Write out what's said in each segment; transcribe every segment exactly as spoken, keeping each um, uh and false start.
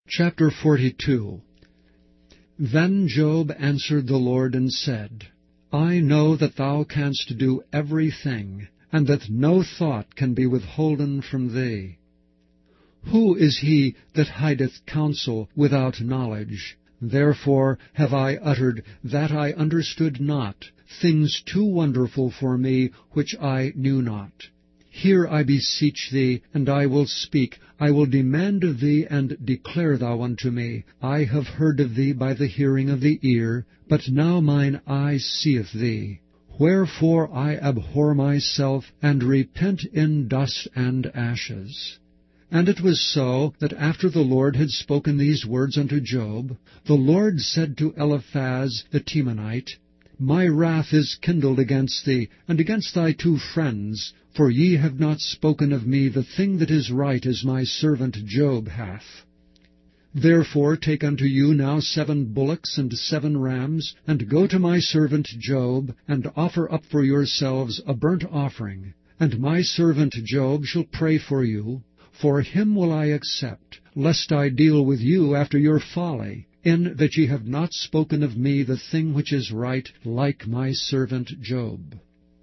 Chapter forty-two. Then Job answered the Lord and said, I know that thou canst do every thing, and that no thought can be withholden from thee. Who is he that hideth counsel without knowledge? Therefore have I uttered that I understood not, things too wonderful for me, which I knew not. Hear, I beseech thee, and I will speak. I will demand of thee, and declare thou unto me. I have heard of thee by the hearing of the ear, but now mine eye seeth thee. Wherefore I abhor myself, and repent in dust and ashes. And it was so, that after the Lord had spoken these words unto Job, the Lord said to Eliphaz the Temanite, My wrath is kindled against thee, and against thy two friends, for ye have not spoken of me the thing that is right, as my servant Job hath. Therefore take unto you now seven bullocks and seven rams, and go to my servant Job, and offer up for yourselves a burnt offering. And my servant Job shall pray for you, for him will I accept, lest I deal with you after your folly, in that ye have not spoken of me the thing which is right, like my servant Job.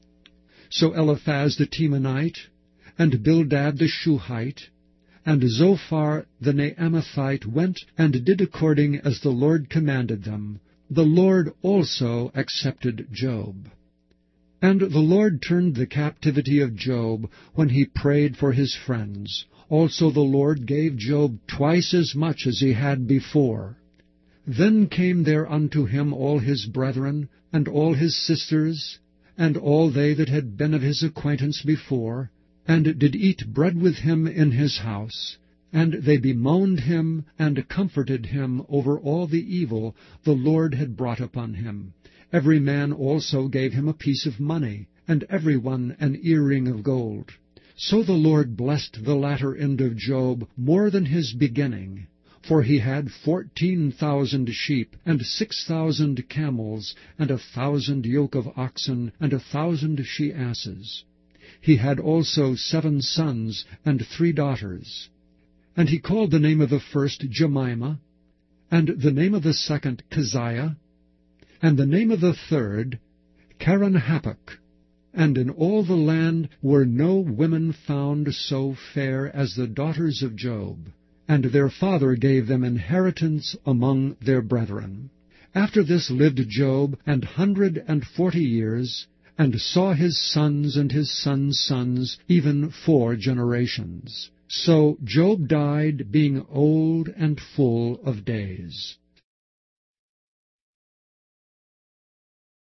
So Eliphaz the Temanite, and Bildad the Shuhite, and Zophar the Naamathite went and did according as the Lord commanded them. The Lord also accepted Job. And the Lord turned the captivity of Job when he prayed for his friends. Also the Lord gave Job twice as much as he had before. Then came there unto him all his brethren, and all his sisters, and all they that had been of his acquaintance before, and did eat bread with him in his house. And they bemoaned him, and comforted him over all the evil the Lord had brought upon him. Every man also gave him a piece of money, and every one an earring of gold. So the Lord blessed the latter end of Job more than his beginning. For he had fourteen thousand sheep, and six thousand camels, and a thousand yoke of oxen, and a thousand she-asses. He had also seven sons, and three daughters. And he called the name of the first Jemimah, and the name of the second Keziah, and the name of the third Kerenhappuch. And in all the land were no women found so fair as the daughters of Job. And their father gave them inheritance among their brethren. After this lived Job an hundred and forty years, and saw his sons and his sons' sons, even four generations. So Job died, being old and full of days.